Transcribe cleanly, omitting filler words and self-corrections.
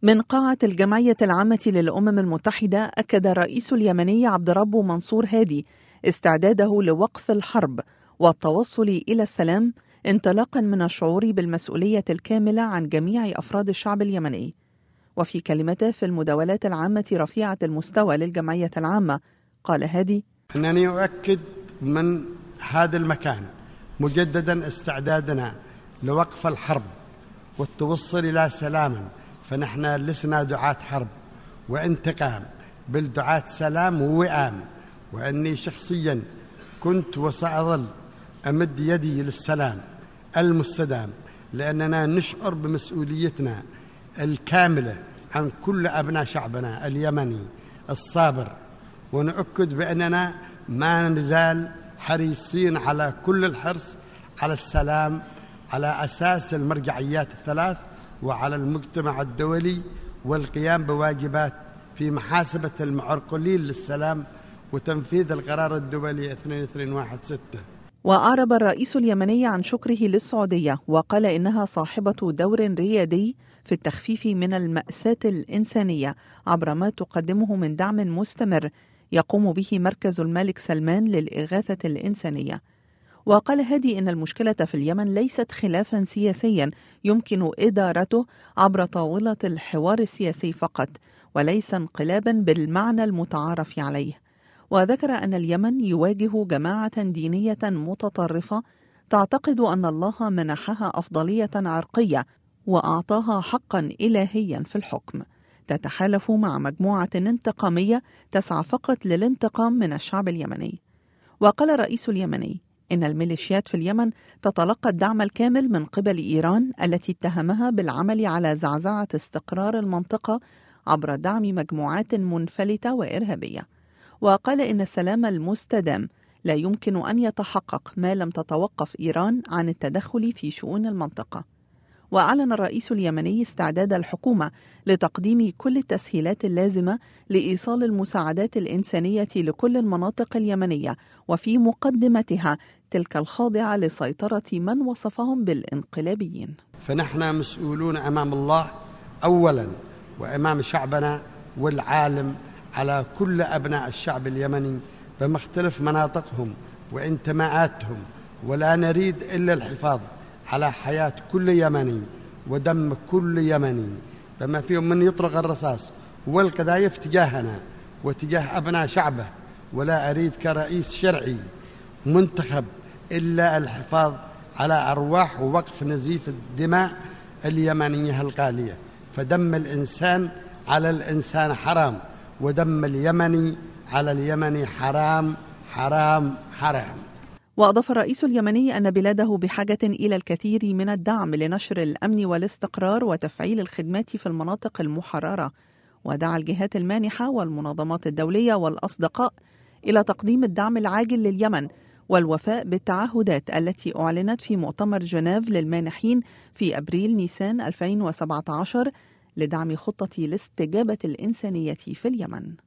من قاعة الجمعية العامة للأمم المتحدة، أكد الرئيس اليمني عبد ربه منصور هادي استعداده لوقف الحرب والتوصل إلى السلام، انطلاقا من الشعور بالمسؤولية الكاملة عن جميع أفراد الشعب اليمني. وفي كلمته في المداولات العامة رفيعة المستوى للجمعية العامة، قال هادي: أنني أؤكد من هذا المكان مجددا استعدادنا لوقف الحرب والتوصل إلى سلام، فنحن لسنا دعاة حرب وانتقام، بل دعاة سلام ووئام. وأني شخصيا كنت وسأظل أمد يدي للسلام المستدام، لأننا نشعر بمسؤوليتنا الكاملة عن كل أبناء شعبنا اليمني الصابر، ونؤكد بأننا ما نزال حريصين على كل الحرص على السلام على أساس المرجعيات الثلاث وعلى المجتمع الدولي، والقيام بواجبات في محاسبة المعرقلين للسلام وتنفيذ القرار الدولي 2216. وأعرب الرئيس اليمني عن شكره للسعودية، وقال إنها صاحبة دور ريادي في التخفيف من المأساة الإنسانية عبر ما تقدمه من دعم مستمر يقوم به مركز الملك سلمان للإغاثة الإنسانية. وقال هادي إن المشكلة في اليمن ليست خلافا سياسيا يمكن إدارته عبر طاولة الحوار السياسي فقط، وليس انقلابا بالمعنى المتعارف عليه. وذكر أن اليمن يواجه جماعة دينية متطرفة تعتقد أن الله منحها أفضلية عرقية وأعطاها حقا إلهيا في الحكم، تتحالف مع مجموعة انتقامية تسعى فقط للانتقام من الشعب اليمني. وقال الرئيس اليمني إن الميليشيات في اليمن تتلقى الدعم الكامل من قبل إيران، التي اتهمها بالعمل على زعزعة استقرار المنطقة عبر دعم مجموعات منفلتة وإرهابية. وقال إن السلام المستدام لا يمكن أن يتحقق ما لم تتوقف إيران عن التدخل في شؤون المنطقة. وأعلن الرئيس اليمني استعداد الحكومة لتقديم كل التسهيلات اللازمة لإيصال المساعدات الإنسانية لكل المناطق اليمنية، وفي مقدمتها تلك الخاضعة لسيطرة من وصفهم بالانقلابيين. فنحن مسؤولون أمام الله أولا وأمام شعبنا والعالم على كل أبناء الشعب اليمني بمختلف مناطقهم وانتماءاتهم، ولا نريد إلا الحفاظ على حياة كل يمني ودم كل يمني، بما فيهم من يطرق الرصاص والقذائف تجاهنا وتجاه أبناء شعبه. ولا أريد كرئيس شرعي منتخب إلا الحفاظ على أرواح ووقف نزيف الدماء اليمنية الغالية، فدم الإنسان على الإنسان حرام، ودم اليمني على اليمني حرام حرام حرام. وأضاف الرئيس اليمني أن بلاده بحاجة إلى الكثير من الدعم لنشر الأمن والاستقرار وتفعيل الخدمات في المناطق المحررة، ودعا الجهات المانحة والمنظمات الدولية والأصدقاء إلى تقديم الدعم العاجل لليمن والوفاء بالتعهدات التي أعلنت في مؤتمر جنيف للمانحين في أبريل نيسان 2017 لدعم خطة الاستجابة الإنسانية في اليمن.